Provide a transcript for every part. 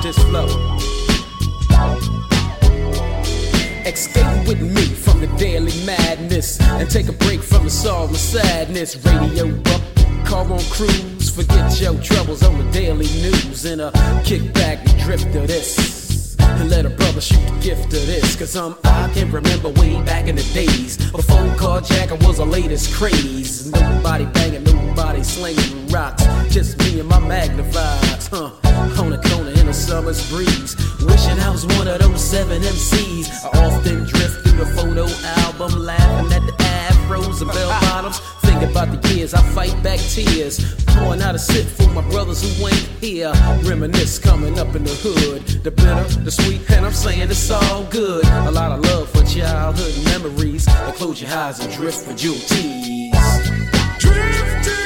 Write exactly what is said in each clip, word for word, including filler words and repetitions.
this flow. Escape with me from the daily madness and take a break from the sorrow sadness. Radio up, car on cruise, forget your troubles on the daily news, and a kick back and drift to this, and let a brother shoot the gift of this. Cause um, I can remember way back in the days before carjacking was the latest craze. Nobody banging, nobody slinging rocks, just me and my magnifieds, huh, on the corner in a summer's breeze, wishing I was one of those seven M Cs. I often drift through the photo album, laughing at the afros and bell bottoms, thinking about the years I fight back tears, pouring out a sip for my brothers who ain't here. Reminisce coming up in the hood, the bitter, the sweet, and I'm saying it's all good. A lot of love for childhood memories. Now close your eyes and drift for jewel tees. Drifting.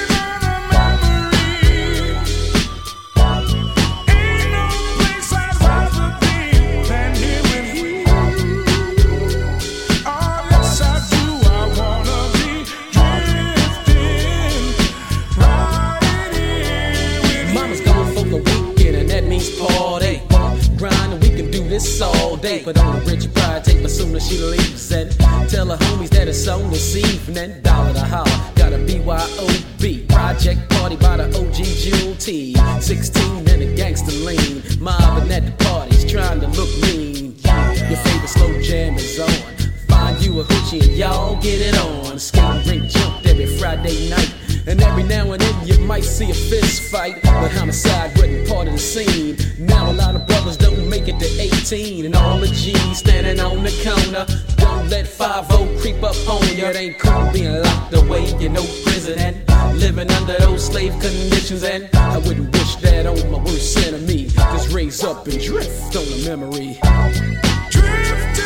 All day, but on the rich pride, take my soon as she leaves and tell her homies that it's on this evening. Dollar to holler, got a B Y O B project party by the O G Jewel T. sixteen and a gangster lean, mobbing at the parties, trying to look mean. Your favorite slow jam is on. Find you a hoochie and y'all get it on. Skate rink jumped every Friday night, and every now and then you might see a fist fight, but homicide wasn't part of the scene. Now a lot of brothers don't make it to eighteen, and all the G's standing on the corner. Don't let five oh creep up on you. It ain't cool being locked away in no prison and living under those slave conditions. And I wouldn't wish that on my worst enemy. Just raise up and drift on the memory. Drifting.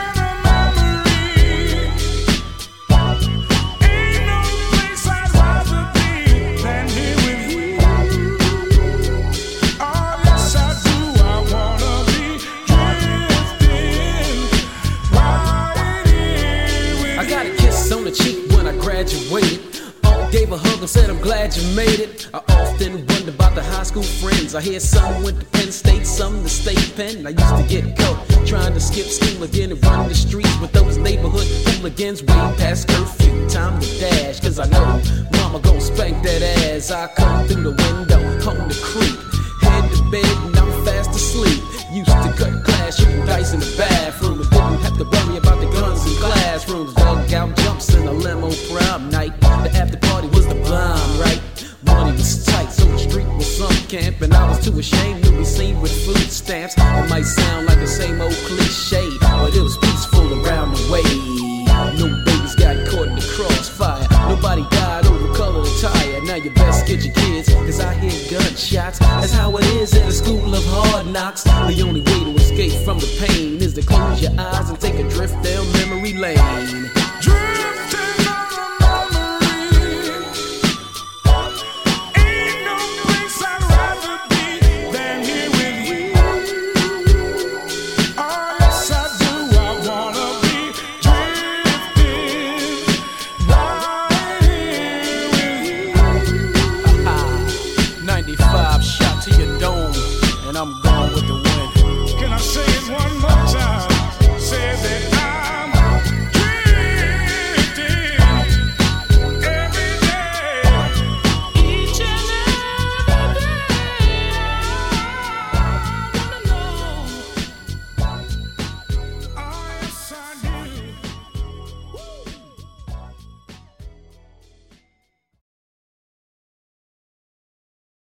Graduated, all gave a hug and said I'm glad you made it. I often wonder about the high school friends. I hear some went to Penn State, some to State Penn. I used to get caught trying to skip school again and run the streets with those neighborhood hooligans way past curfew. Time to dash, cause I know mama gon' spank that ass. I come through the window, home to creep, head to bed and I'm fast asleep. Used to cut class, shooting dice in the bathroom, and didn't have to worry about the guns in classrooms. Dug out jumps in a limo prom night. The after party was the bomb, right? Money was tight, so the street was some camp, and I was too ashamed to be seen with food stamps. It might sound like the same old cliche, but it was peaceful around the way. No babies got caught in the crossfire, nobody died over color attire. Now you best get your kids, cause I hear gunshots. That's how it is in the school of hard knocks. The only way